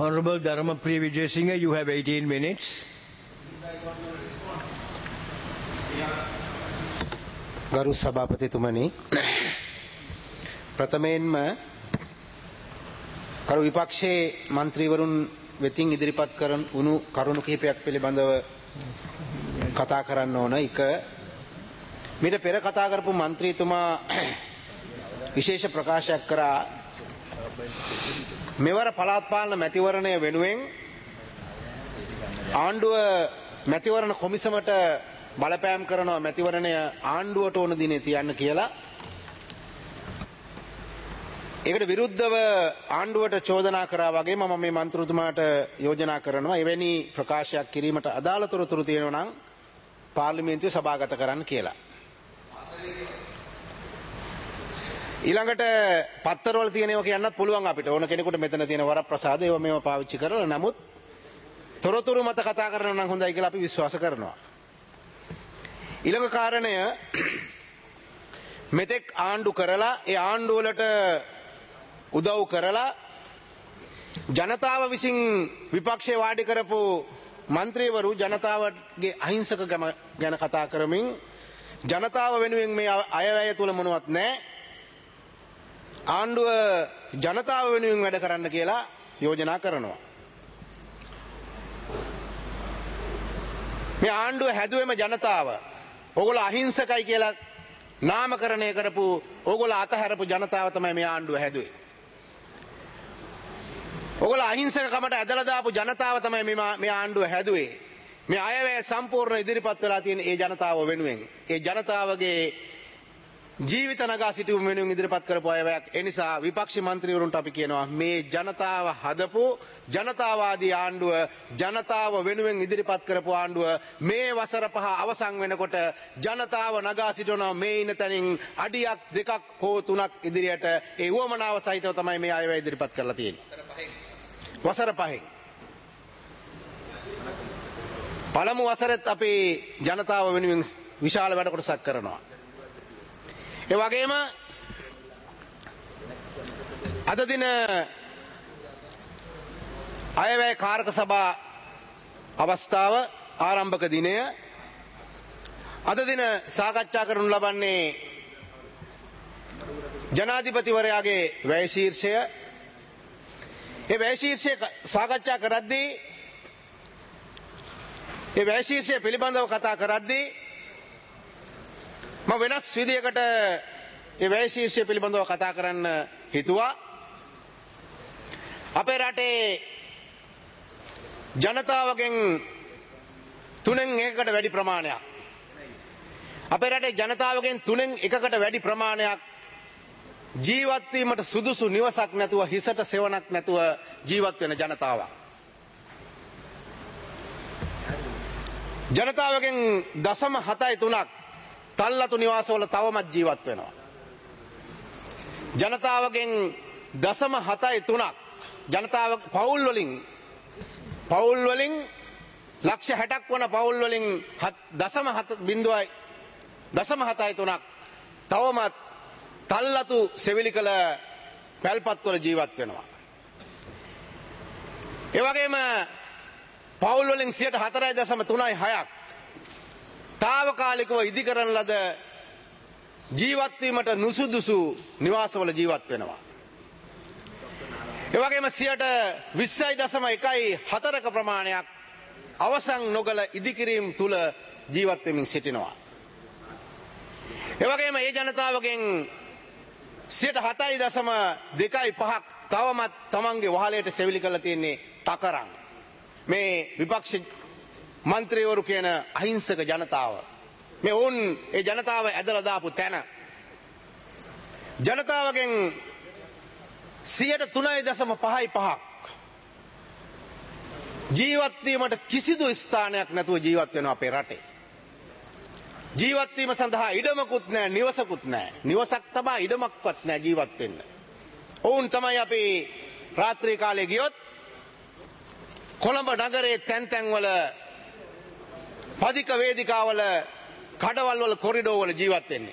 Honorable Dharmapriya Vijayasinghe, you have 18 minutes. ගරු සභාපතිතුමනි, ප්‍රථමයෙන්ම කරු විපක්ෂයේ മന്ത്രിවරුන් වෙතින් ඉදිරිපත් කරන උණු කරුණු කිහිපයක් පිළිබඳව කතා කරන්න ඕන. එක මීට පෙර කතා කරපු മന്ത്രിතුමා විශේෂ ප්‍රකාශයක් කරා මෙවර පළාත් පාලන මැතිවරණය වෙනුවෙන් ආණ්ඩුව මැතිවරණ කොමිසමට බලපෑම් කරනවා මැතිවරණය ආණ්ඩුවට ඕන දිනේ තියන්න කියලා. ඒකට විරුද්ධව ආණ්ඩුවට චෝදනා කරා වගේ මම මේ මන්ත්‍රීතුමාට යෝජනා කරනවා එවැනි ප්‍රකාශයක් කිරීමට අදාළ තොරතුරු තියෙනවා නම් පාර්ලිමේන්තුවේ සභාගත කරන්න කියලා. ඊළඟට පත්තරවල තියෙනවා කියන්නත් පුළුවන් අපිට. ඕන කෙනෙකුට මෙතන තියෙන වරප්‍රසාද ඒව මේව පාවිච්චි කරලා නමුත් තොරතුරු මත කතා කරනවා නම් හොඳයි කියලා අපි විශ්වාස කරනවා. ඊළඟ කාරණය මෙතෙක් ආණ්ඩු කරලා ඒ ආණ්ඩු වලට උදව් කරලා ජනතාව විසින් විපක්ෂයේ වාඩි කරපු മന്ത്രിවරු ජනතාවගේ අහිංසකකම ගැන කතා කරමින් ජනතාව වෙනුවෙන් මේ අයවැය තුල මොනවත් නැහැ. ආණ්ඩුව ජනතාව වෙනුවෙන් වැඩ කරන්න කියලා යෝජනා කරනවා. මේ ආණ්ඩුව හැදුවේම ජනතාව. ඕගොල්ලෝ අහිංසකයි කියලා නාමකරණය කරපු ඕගොල්ලෝ අතහැරපු ජනතාව තමයි මේ ආණ්ඩුව හැදුවේ. ඕගොල්ලෝ අහිංසකකමට ඇදලා දාපු ජනතාව තමයි මේ ආණ්ඩුව හැදුවේ. මේ අයවැය සම්පූර්ණ ඉදිරිපත් වෙලා තියෙන ඒ ජනතාව වෙනුවෙන්. ඒ ජනතාවගේ ජීවිත නගා සිටුම වෙනුවෙන් ඉදිරිපත් කරපු අයවැයක්. ඒ නිසා විපක්ෂ මන්ත්‍රීවරුන්ට අපි කියනවා මේ ජනතාව හදපු ජනතාවාදී ආණ්ඩුව ජනතාව වෙනුවෙන් ඉදිරිපත් කරපු ආණ්ඩුව මේ වසර 5 අවසන් වෙනකොට ජනතාව නගා සිටනවා මේ ඉන්න තැනින් අඩියක් දෙකක් හෝ තුනක් ඉදිරියට ඒ වමනාව සහිතව තමයි මේ අයවැය ඉදිරිපත් කරලා තියෙන්නේ. වසර 5න් පළමු වසරෙත් අපි ජනතාව වෙනුවෙන් විශාල වැඩ කොටසක් කරනවා. ඒ වගේම අද දින අයවැය කාරක සභා අවස්ථාව ආරම්භක දිනය අද දින සාකච්ඡා කරනු ලබන්නේ ජනාධිපතිවරයාගේ වැය ශීර්ෂය. ඒ වැය ශීර්ෂය සාකච්ඡා කරද්දී ඒ වැය ශීර්ෂය පිළිබඳව කතා කරද්දී මම වෙනස් විදියකට ඒ වැය ශීර්ෂය පිළිබඳව කතා කරන්න හිතුවා. අපේ රටේ ජනතාවගෙන් 3න් 1කට වැඩි ප්‍රමාණයක් අපේ රටේ ජනතාවගෙන් 3න් 1කට වැඩි ප්‍රමාණයක් ජීවත් වීමට සුදුසු නිවසක් නැතුව හිසට සෙවණක් නැතුව ජීවත් වෙන ජනතාවක්. ජනතාවගෙන් 0.73ක් තල්ලතු නිවාසවල තවමත් ජීවත් වෙනවා. ජනතාවගෙන් 0.73ක් ජනතාව පවුල් වලින් ලක්ෂ 60ක් වන පවුල් වලින් 0.73ක් තවමත් තල්ලතු සෙවිලි කළ පැල්පත් වල ජීවත් වෙනවා. ඒ වගේම පවුල් වලින් 4.36ක් තාවකාලිකව ඉදිකරන ලද ජීවත් වීමට නුසුදුසු නිවාසවල ජීවත් වෙනවා. ඒ වගේම 20.1ක ප්‍රමාණයක් අවසන් නොකළ ඉදිකිරීම තුල ජීවත් වෙමින් සිටිනවා. ඒ වගේම ඒ ජනතාවගෙන් 7.2.5ක් තවමත් තමන්ගේ වහලයට සෙවිලි කරලා තියෙන්නේ තකරන්. මේ විපක්ෂ මන්ත්‍රීවරු කියන අහිංසක ජනතාව මේ වුන් ඒ ජනතාව ඇදලා දාපු තැන ජනතාවගෙන් 3.5ක් ජීවත් වීමට කිසිදු ස්ථානයක් නැතුව ජීවත් වෙනවා අපේ රටේ. ජීවත් වීම සඳහා ඉඩමකුත් නැහැ, නිවසකුත් නැහැ. නිවසක් තබා ඉඩමක්වත් නැහැ ජීවත් වෙන්න. ඔවුන් තමයි අපි රාත්‍රී කාලේ ගියොත් කොළඹ නගරයේ තැන් වල පදික වේදිකාවල කඩවල් වල කොරිඩෝ වල ජීවත් වෙන්නේ.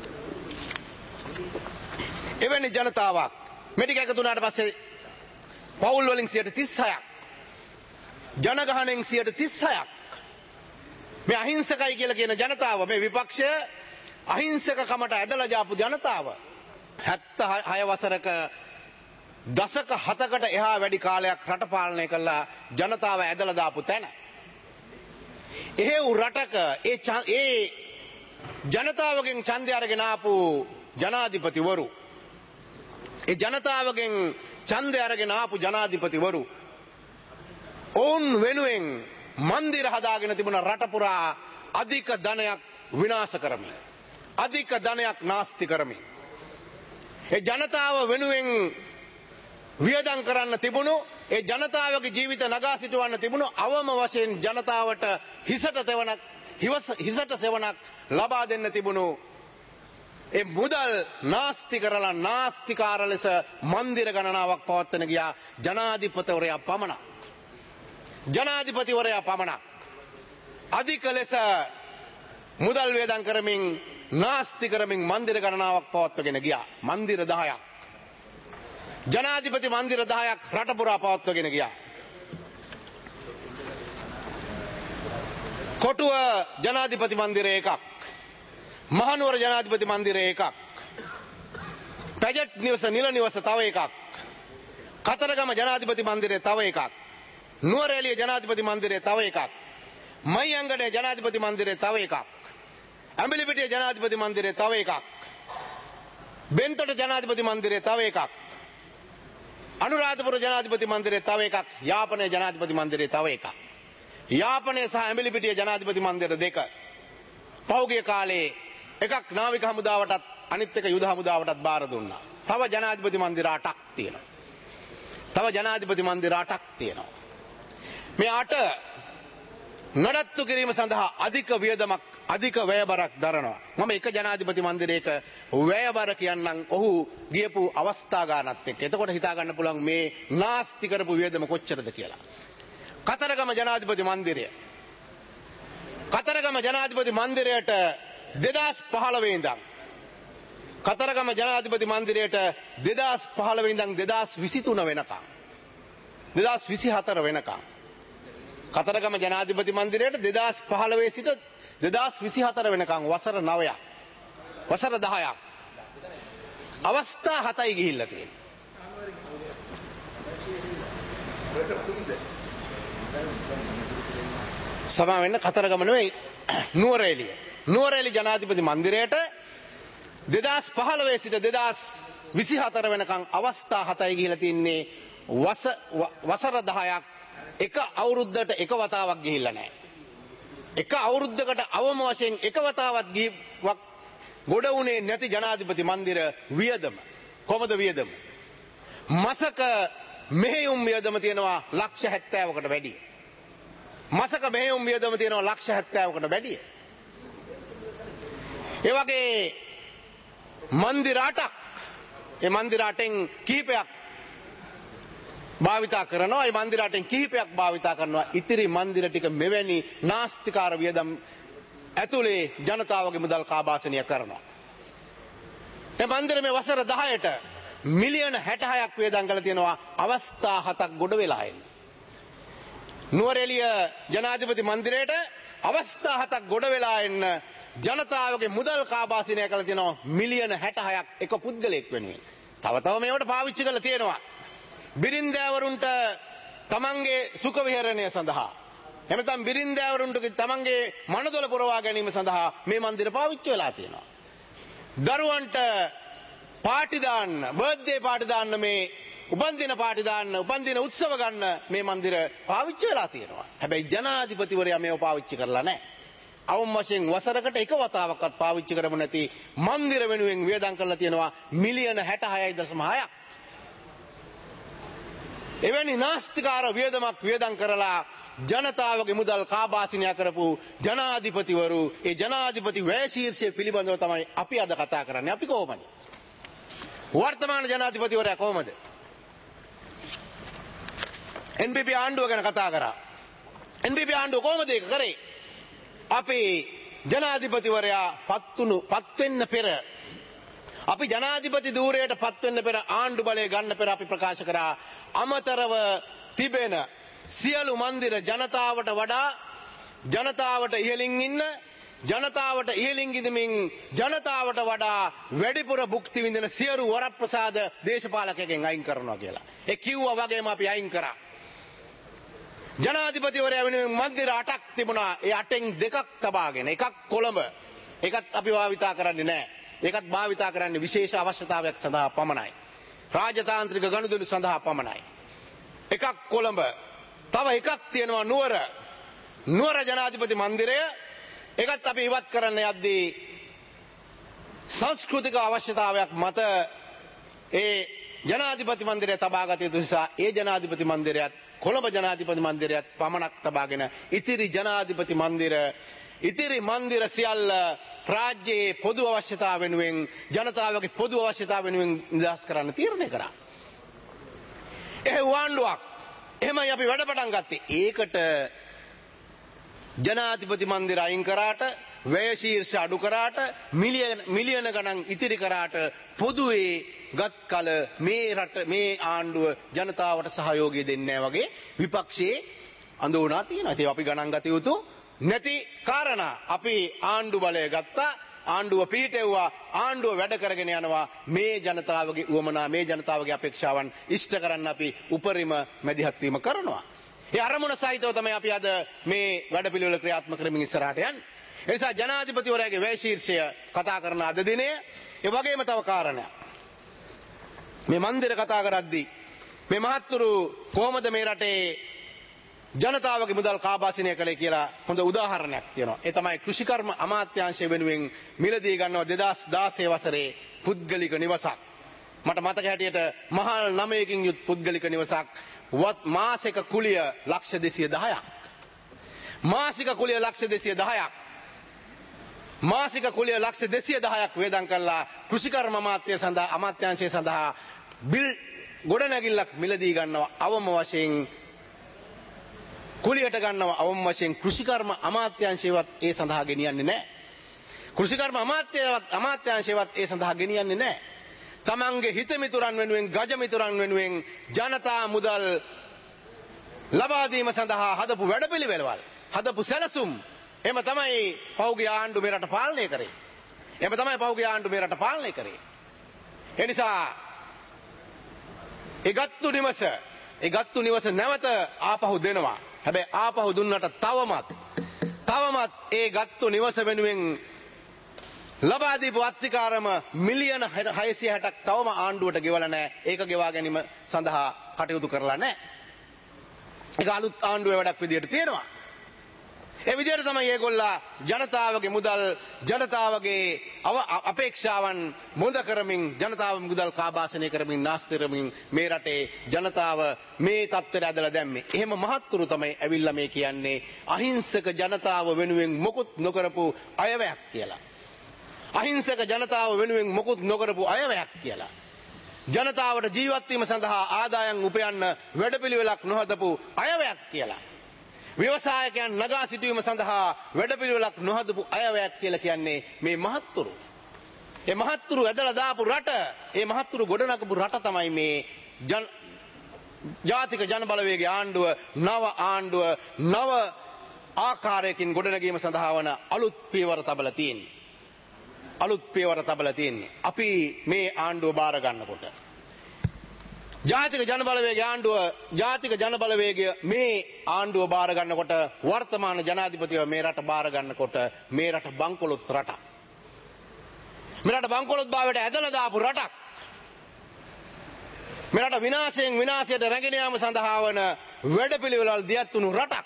එවැනි ජනතාවක් මේ ටික එකතු වුණාට පස්සේ පවුල් වලින් 36ක්. ජනගහණයෙන් 36ක්. මේ අහිංසකයි කියලා කියන ජනතාව, මේ විපක්ෂය අහිංසකකමට ඇදලා ජාපු ජනතාව 76 වසරක දශක 7කට එහා වැඩි කාලයක් රට පාලනය කළා ජනතාව ඇදලා දාපු තැන. එහෙව් රටක ඒ ජනතාවගෙන් ඡන්දය අරගෙන ආපු ජනාධිපතිවරු, ඒ ජනතාවගෙන් ඡන්දය අරගෙන ආපු ජනාධිපතිවරු ඔවුන් වෙනුවෙන් මන්දිර හදාගෙන තිබුණ රට පුරා අධික ධනයක් විනාශ කරමින්, අධික ධනයක් නාස්ති කරමින්, ඒ ජනතාව වෙනුවෙන් වියදම් කරන්න තිබුණු, ඒ ජනතාවගේ ජීවිත නගා සිටවන්න තිබුණු අවම වශයෙන් ජනතාවට හිසට සෙවණක් ලබා දෙන්න තිබුණු ඒ මුදල් නාස්ති කරලා නාස්තිකාර ලෙස මන්දිර ගණනාවක් පවත්වන ගියා ජනාධිපතිවරයා පමණක්. ජනාධිපතිවරයා පමණක් අධික ලෙස මුදල් වේදම් කරමින් නාස්ති කරමින් මන්දිර ගණනාවක් පවත්වගෙන ගියා. මන්දිර 10ක්, ජනාධිපති මන්දිර 10ක් රට පුරා පවත්වගෙන ගියා. කොටුව ජනාධිපති මන්දිරය එකක්, මහනුවර ජනාධිපති මන්දිරය එකක්, පැජට් නිවස නිල නිවස තව එකක්, කතරගම ජනාධිපති මන්දිරය තව එකක්, නුවරඑළිය ජනාධිපති මන්දිරය තව එකක්, මහියංගණේ ජනාධිපති මන්දිරය තව එකක්, ඇඹිලිපිටිය ජනාධිපති මන්දිරය තව එකක්, බෙන්තොට ජනාධිපති මන්දිරය තව එකක්, අනුරාධපුර ජනාධිපති මන්දිරය තව එකක්, යාපනයේ ජනාධිපති මන්දිරය තව එකක්. යාපනයේ සහ ඇඹිලිපිටිය ජනාධිපති මන්දිර දෙක පෞගිය කාලේ එකක් නාවික හමුදාවටත් අනිත් එක යුද හමුදාවටත් බාර දුන්නා. තව ජනාධිපති මන්දිර 8ක් තියෙනවා. තව ජනාධිපති මන්දිර 8ක් තියෙනවා. මේ 8 නඩත්තු කිරීම සඳහා අධික වියදමක්, අධික වැයබරක් දරනවා. මම එක ජනාධිපති මන්දිරයක වැයබර කියන්නම් ඔහු ගියපු අවස්ථා ගානත් එක්ක. එතකොට හිතා ගන්න පුළුවන් මේ නාස්ති කරපු වියදම කොච්චරද කියලා. කතරගම ජනාධිපති මන්දිරය, කතරගම ජනාධිපති මන්දිරයට 2015 ඉඳන්, කතරගම ජනාධිපති මන්දිරයට 2015 ඉඳන් 2023 වෙනකම්, 2024 වෙනකම්, කතරගම ජනාධිපති මන්දිරයට 2015 සිට 2024 වෙනකම් වසර 9ක්, වසර 10ක් අවස්ථා 7යි ගිහිල්ලා තියෙනවා. සමා වෙන්න කතරගම නෙවෙයි, නුවරඑළිය. නුවරඑළිය ජනාධිපති මන්දිරයට 2015 සිට 2024 වෙනකම් අවස්ථා 7යි ගිහිලා තින්නේ. වසර 10ක් එක අවුරුද්දට එක වතාවක් ගිහිල්ලා නැහැ. එක අවුරුද්දකට අවම වශයෙන් එක වතාවක් ගොඩ වුණේ නැති ජනාධිපති මන්දිර වියදම. කොහොමද වියදම? මාසක මෙහෙයුම් වියදම තියෙනවා ලක්ෂ 70කට වැඩි. මාසක මෙහෙයුම් වියදම තියෙනවා ලක්ෂ 70කට වැඩි. ඒ වගේ මන්දිර 8ක්, ඒ මන්දිර 8න් කිහිපයක් භාවිතා කරනවා. ඒ මන්දිර 8න් කිහිපයක් භාවිතා කරනවා. ඉතිරි මන්දිර ටික මෙවැනි නාස්තිකාර වියදම් ඇතුලේ ජනතාවගේ මුදල් කාබාසනය කරනවා. මේ මන්දිර මේ වසර 10ට මිලියන 66ක් වේදම් කරලා තියෙනවා අවස්ථා 7ක් ගොඩ වෙලා එන්නේ. නුවරඑළිය ජනාධිපති මන්දිරයට අවස්ථා 7ක් ගොඩ වෙලා එන්න ජනතාවගේ මුදල් කාබාසනය කරලා තියෙනවා මිලියන 66ක් එක පුද්ගලයෙක් වෙනුවෙන්. තව මේවට පාවිච්චි කරලා තියෙනවා බිරින්දෑවරුන්ට තමන්ගේ සුඛ විහරණය සඳහා. එහෙම නැත්නම් බිරින්දෑවරුන්ට තමන්ගේ මනදොල පුරවා ගැනීම සඳහා මේ මන්දිර පාවිච්චි වෙලා තියෙනවා. දරුවන්ට පාටි දාන්න, බර්ත්ඩේ පාටි දාන්න, මේ උපන්දින පාටි දාන්න, උපන්දින උත්සව ගන්න මේ මන්දිර පාවිච්චි වෙලා තියෙනවා. හැබැයි ජනාධිපතිවරයා මේව පාවිච්චි කරලා නැහැ. අවම වශයෙන් වසරකට එක වතාවක්වත් පාවිච්චි කරමු නැති මන්දිර වෙනුවෙන් වියදම් කරලා තියෙනවා මිලියන 66.6ක්. එවැනි නාස්තිකාර වියදමක් වියදම් කරලා ජනතාවගේ මුදල් කාබාසිනය කරපු ජනාධිපතිවරු, ඒ ජනාධිපති වැය ශීර්ෂය පිළිබඳව තමයි අපි අද කතා කරන්නේ. අපි කොහොමද? වර්තමාන ජනාධිපතිවරයා කොහොමද? NPP ආණ්ඩුව ගැන කතා කරා. NPP ආණ්ඩුව කොහොමද ඒක කරේ? අපේ ජනාධිපතිවරයා පත් වෙන්න පෙර අපි ජනාධිපති ධූරයට පත් වෙන්න පෙර ආණ්ඩු බලය ගන්න පෙර අපි ප්‍රකාශ කරා අමතරව තිබෙන සියලු මන්දිර ජනතාවට වඩා ජනතාවට ඉහළින් ඉන්න ජනතාවට ඉහළින් ඉඳමින් ජනතාවට වඩා වැඩිපුර භුක්ති විඳින සියලු වරප්‍රසාද දේශපාලකයන්ගෙන් අයින් කරනවා කියලා. ඒ කිව්වා වගේම අපි අයින් කරා. ජනාධිපතිවරයා වෙනුවෙන් මන්දිර 8ක් තිබුණා. ඒ 8න් 2ක් තබාගෙන එකක් කොළඹ. ඒකත් අපි භාවිතා කරන්නේ නැහැ. ඒකත් භාවිතා කරන්නේ විශේෂ අවශ්‍යතාවයක් සඳහා පමණයි. රාජතාන්ත්‍රික ගනුදෙනු සඳහා පමණයි. එකක් කොළඹ. තව එකක් තියෙනවා නුවර. නුවර ජනාධිපති මන්දිරය ඒකත් අපි ඉවත් කරන්න යද්දී සංස්කෘතික අවශ්‍යතාවයක් මත ඒ ජනාධිපති මන්දිරය තබාගත යුතු නිසා ඒ ජනාධිපති මන්දිරයත් කොළඹ ජනාධිපති මන්දිරයත් පමණක් තබාගෙන ඉතිරි ජනාධිපති මන්දිර සියල්ල රාජ්‍යයේ පොදු අවශ්‍යතාව වෙනුවෙන් ජනතාවගේ පොදු අවශ්‍යතාව වෙනුවෙන් නිදහස් කරන්න තීරණය කරා. ඒ ආණ්ඩුවක් එහෙමයි අපි වැඩ පටන් ගත්තේ. ඒකට ජනාධිපති මන්දිර අයින් කරාට වැය ශීර්ෂ අඩු කරාට මිලියන ගණන් ඉතිරි කරාට පොදුවේ ගත් කල මේ රට මේ ආණ්ඩුව ජනතාවට සහයෝගය දෙන්නේ නැහැ වගේ විපක්ෂයේ අඳුනා තියෙනවා. ඒක අපි ගණන් ගත යුතු නැති කාරණා. අපි ආණ්ඩු බලය ගත්තා. ආණ්ඩුව පිහිටෙව්වා. ආණ්ඩුව වැඩ කරගෙන යනවා. මේ ජනතාවගේ උවමනා මේ ජනතාවගේ අපේක්ෂාවන් ඉෂ්ට කරන්න අපි උපරිම මැදිහත් වීම කරනවා. ඒ අරමුණ සහිතව තමයි අපි අද මේ වැඩපිළිවෙල ක්‍රියාත්මක කරමින් ඉස්සරහට යන්නේ. ඒ නිසා ජනාධිපතිවරයාගේ වැය ශීර්ෂය කතා කරන අද දිනේ ඒ වගේම තව කාරණයක්. මේ මන්දිර කතා කරද්දී මේ මහත්තුරු කොහොමද මේ රටේ ජනතාවගේ මුදල් කාබාසිනය කළේ කියලා හොඳ උදාහරණයක් තියෙනවා. ඒ තමයි කෘෂිකර්ම අමාත්‍යාංශය වෙනුවෙන් මිලදී ගන්නව 2016 වසරේ පුද්ගලික නිවසක්. මට මතක හැටියට මහල් 9කින් යුත් පුද්ගලික නිවසක් මාසික කුලිය ලක්ෂ 210ක්. මාසික කුලිය ලක්ෂ 210ක්. මාසික කුලිය ලක්ෂ 210ක් වේදම් කළා කෘෂිකර්ම අමාත්‍යාංශය සඳහා බිල් ගොඩනැගිල්ලක් මිලදී ගන්නවා අවම වශයෙන් කුලියට ගන්නවා අවම වශයෙන් කෘෂිකර්ම අමාත්‍යාංශයවත් ඒ සඳහා ගෙනියන්නේ නැහැ. කෘෂිකර්ම අමාත්‍යාංශයවත් ඒ සඳහා ගෙනියන්නේ නැහැ. තමන්ගේ හිතමිතුරන් වෙනුවෙන් ගජමිතුරන් වෙනුවෙන් ජනතා මුදල් ලබා දීම සඳහා හදපු වැඩපිළිවෙළවල් හදපු සැලසුම් එම තමයි පෞද්ගලික ආණ්ඩු මේ රට පාලනය කරේ. එම තමයි පෞද්ගලික ආණ්ඩු මේ රට පාලනය කරේ. ඒ නිසා ඒ ගත්තු නිවස නැවත ආපහු දෙනවා. හැබැයි ආපහු දුන්නට තවමත් ඒ ගත්තු නිවස වෙනුවෙන් ලබා දීපු අත්තිකාරම මිලියන 660ක් තවම ආණ්ඩුවට ගෙවලා නැහැ. ඒක ගෙවා ගැනීම සඳහා කටයුතු කරලා නැහැ. ඒක අලුත් ආණ්ඩුවේ වැඩක් විදියට තියෙනවා. ඒ විදියට තමයි මේගොල්ලා ජනතාවගේ මුදල් ජනතාවගේ අපේක්ෂාවන් මොඳ කරමින් ජනතාවගේ මුදල් කාබාසනය කරමින් නාස්ති කරමින් මේ රටේ ජනතාව මේ තත්ත්වයට ඇදලා දැම්මේ. එහෙම මහත්තුරු තමයි ඇවිල්ලා මේ කියන්නේ අහිංසක ජනතාව වෙනුවෙන් මොකුත් නොකරපු අයවැයක් කියලා. අහිංසක ජනතාව වෙනුවෙන් මොකුත් නොකරපු අයවැයක් කියලා. ජනතාවට ජීවත් වීම සඳහා ආදායම් උපයන්න වැඩපිළිවෙලක් නොහදපු අයවැයක් කියලා. ව්‍යවසායකයන් නගා සිටුවීම සඳහා වැඩපිළිවෙලක් නොහදපු අයවැයක් කියලා කියන්නේ මේ මහත්තුරු. ඒ මහත්තුරු ඇදලා දාපු රට, ඒ මහත්තුරු ගොඩනගපු රට තමයි මේ ජාතික ජනබලවේගයේ ආණ්ඩුව නව ආකාරයකින් ගොඩනැගීම සඳහා වන අලුත් පියවර තබලා තියෙන්නේ. අපි මේ ආණ්ඩුව බාර ගන්නකොට ජාතික ජනබලවේගය මේ ආණ්ඩුව බාර ගන්නකොට වර්තමාන ජනාධිපතිව මේ රට බාර ගන්නකොට මේ රට බංකොලොත් රටක්. මේ රට බංකොලොත් භාවයට ඇදලා දාපු රටක්. මේ රට විනාශයෙන් විනාශයට රැගෙන යාම සඳහා වන වැඩපිළිවෙළවල් දියත් වුණු රටක්.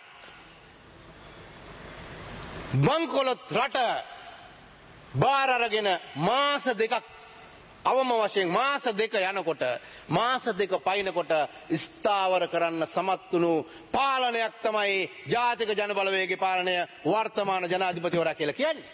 බංකොලොත් රට බාර අරගෙන මාස දෙකක් අවම වශයෙන් මාස දෙක යනකොට මාස දෙක පයින්කොට ස්ථාවර කරන්න සමත් වුණු පාලනයක් තමයි ජාතික ජනබලවේගයේ පාලනය වර්තමාන ජනාධිපතිවරයා කියලා කියන්නේ.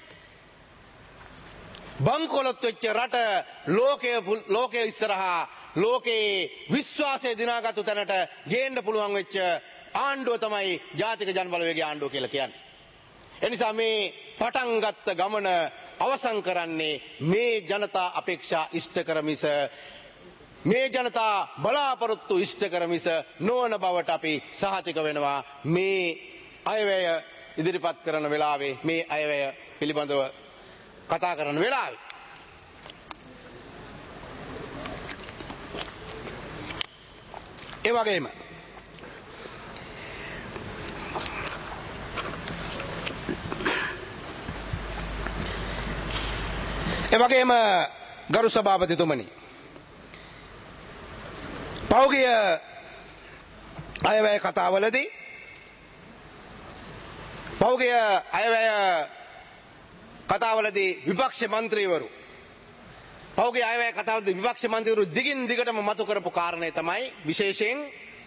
බංකොලොත් වෙච්ච රට ලෝකයේ ඉස්සරහා ලෝකේ විශ්වාසය දිනාගත්තු තැනට ගේන්න පුළුවන් වෙච්ච ආණ්ඩුව තමයි ජාතික ජනබලවේගයේ ආණ්ඩුව කියලා කියන්නේ. එනිසා මේ පටන් ගත්ත ගමන අවසන් කරන්නේ මේ ජනතා අපේක්ෂා ඉෂ්ට කර මිස මේ ජනතා බලාපොරොත්තු ඉෂ්ට කර මිස නොවන බවට අපි සහතික වෙනවා මේ අයවැය ඉදිරිපත් කරන වෙලාවේ මේ අයවැය පිළිබඳව කතා කරන වෙලාවේ ඒ වගේම ගරු සභාපතිතුමනි පෞගිය අයවැය කතාවලදී පෞගිය අයවැය කතාවලදී විපක්ෂ මන්ත්‍රීවරු පෞගිය අයවැය කතාවලදී විපක්ෂ මන්ත්‍රීවරු දිගින් දිගටම මතු කරපු කාරණේ තමයි විශේෂයෙන්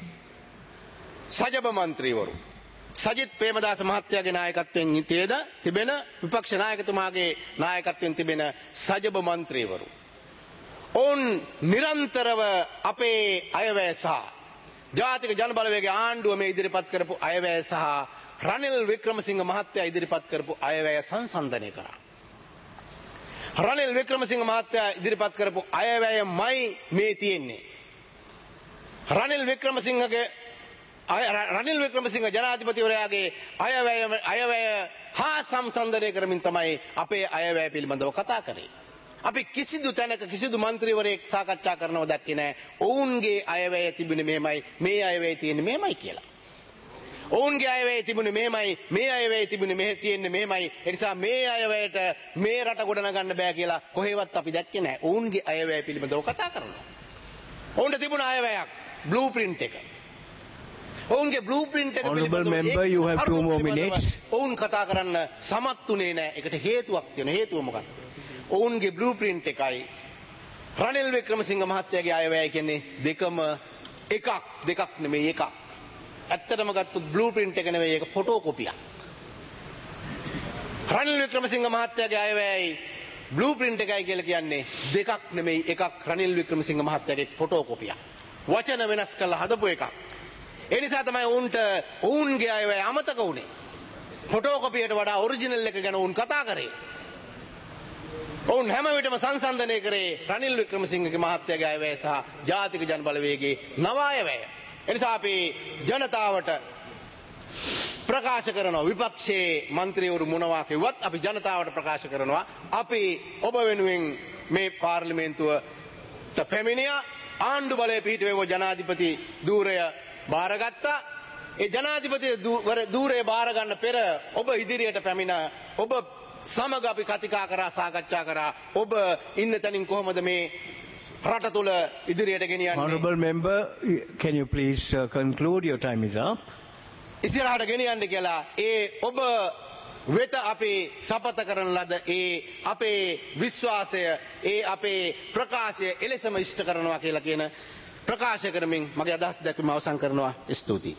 සජබ මන්ත්‍රීවරු සජිත් ප්‍රේමදාස මහත්තයාගේ නායකත්වයෙන් තිබෙන විපක්ෂ නායකතුමාගේ නායකත්වයෙන් තිබෙන සජබ මන්ත්‍රීවරු ඔවුන් නිරන්තරව අපේ අයවැය සහ ජාතික ජනබලවේගයේ ආණ්ඩුව මේ ඉදිරිපත් කරපු අයවැය සහ රනිල් වික්‍රමසිංහ මහත්තයා ඉදිරිපත් කරපු අයවැය සංසන්දනය කරා. රනිල් වික්‍රමසිංහ මහත්තයා ඉදිරිපත් කරපු අයවැයමයි මේ තියෙන්නේ. රනිල් වික්‍රමසිංහ ජනාධිපතිවරයාගේ අයවැය හා සංසන්දනය කරමින් තමයි අපේ අයවැය පිළිබඳව කතා කරේ. අපි කිසිදු තැනක කිසිදු මන්ත්‍රීවරයෙක් සාකච්ඡා කරනව දැක්කේ නැහැ. ඔවුන්ගේ අයවැය තිබුණේ මෙහෙමයි, මේ අයවැය තියෙන්නේ මෙහෙමයි කියලා. ඔවුන්ගේ අයවැය තිබුණේ මෙහෙමයි, මේ අයවැය තිබුණේ තියෙන්නේ මෙහෙමයි. ඒ නිසා මේ අයවැයට මේ රට ගොඩනගන්න බෑ කියලා කොහෙවත් අපි දැක්කේ නැහැ. ඔවුන්ගේ අයවැය පිළිබඳව කතා කරනවා. ඔවුන්ට තිබුණ අයවැයක් බ්ලූප්‍රින්ට් එක. ඔවුන්ගේ බ්ලූප්‍රින්ට් එක Honorable member, you have 2 more minutes. ඔවුන් කතා කරන්න සමත් උනේ නැහැ. ඒකට හේතුවක් තියෙනවා. හේතුව මොකක්ද? ඔවුන්ගේ බ්ලූප්‍රින්ට් එකයි රනිල් වික්‍රමසිංහ මහත්තයාගේ අයවැය කියන්නේ දෙකක් නෙමෙයි එකක්. ඇත්තටම ගත්තොත් බ්ලූප්‍රින්ට් එක නෙවෙයි ඒක ෆොටෝකොපියක්. රනිල් වික්‍රමසිංහ මහත්තයාගේ අයවැයයි බ්ලූප්‍රින්ට් එකයි කියලා කියන්නේ දෙකක් නෙමෙයි එකක්. රනිල් වික්‍රමසිංහ මහත්තයාගේ ෆොටෝකොපියක්. වචන වෙනස් කරලා හදපු එකක්. ඒ නිසා තමයි ඔවුන්ගේ අයවැය අමතක වුනේ. ෆොටෝකොපියට වඩා ඔරිජිනල් එක ගැන ඔවුන් කතා කරේ. ඔවුන් හැම විටම සංසන්දනය කරේ රනිල් වික්‍රමසිංහගේ මහත්තයාගේ අයවැය සහ ජාතික ජන බලවේගයේ නව අයවැය. එනිසා අපි ජනතාවට ප්‍රකාශ කරනවා විපක්ෂයේ මන්ත්‍රීවරු මොනවා කිව්වත් අපි ජනතාවට ප්‍රකාශ කරනවා අපි ඔබ වෙනුවෙන් මේ පාර්ලිමේන්තුවට පැමිණියා ආණ්ඩු බලය පිහිටුවේව ජනාධිපති ධූරය බාරගත්තා. ඒ ජනාධිපති ධූරය බාර ගන්න පෙර ඔබ ඉදිරියට පැමිණ ඔබ සමග අපි කතිකා කරා සාකච්ඡා කරා ඔබ ඉන්න තැනින් කොහොමද මේ රට තුල ඉදිරියට ගෙනියන්නේ? Honorable member, can you please conclude? Your time is up. ඉස්සරහට ගෙනියන්න කියලා ඒ ඔබ වෙත අපි සපත කරන ලද ඒ අපේ විශ්වාසය ඒ අපේ ප්‍රකාශය එලෙසම ඉෂ්ට කරනවා කියලා කියන ප්‍රකාශ කරමින් මගේ අදහස් දැක්වීම අවසන් කරනවා. ස්තුතියි.